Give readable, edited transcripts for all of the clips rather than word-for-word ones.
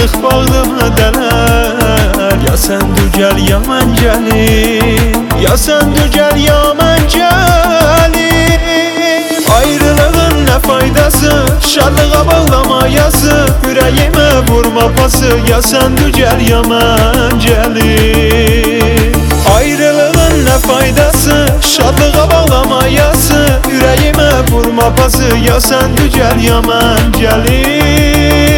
Ayrılıq bağrımı dələr. Ya sən dügəl ya mən gəlim, ya sən dügəl ya mən gəlim. Ayrılığın nə faydası, şadlığa bağlama yazı. Ürəyimə vurma pası, ya sən dügəl ya mən gəlim. Ayrılığın nə faydası, şadlığa bağlama yazı. Ürəyimə vurma pası, ya sən dügəl ya mən gəlim.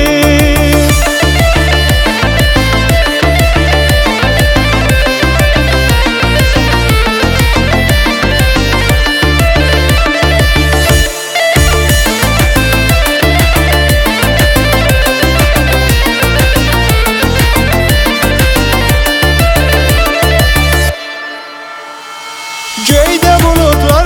Göydə bulutlar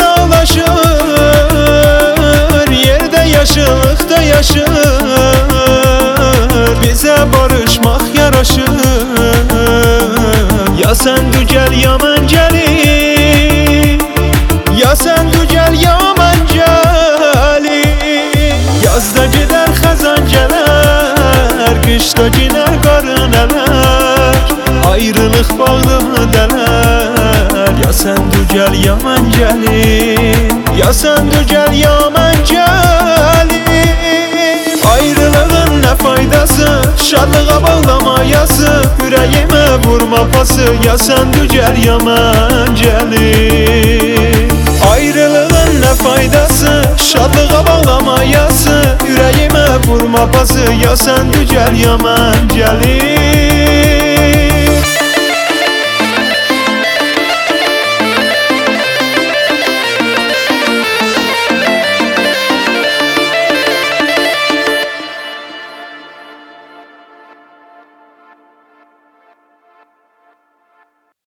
ağlaşır, yerdə yaşıllıqda yaşır. Bizə barışmaq yaraşır. Ya sən dügəl ya mən gəlim, ya sən dügəl ya mən gəlim. Yazda gedər xəzan gələr, qışda giner qarın ələr. Ayrılıq bağrımı dələr. Ya sən dügəl ya mən gəlim, ya sən dügəl ya mən gəlim. Ayrılığın nə faydası, şadlığa bağlama yazı. Ürəyimə vurma pası, ya sən dügəl ya mən gəlim. Ayrılığın nə faydası, şadlığa bağlama yazı. Ürəyimə vurma pası, ya sən dügəl ya mən gəlim.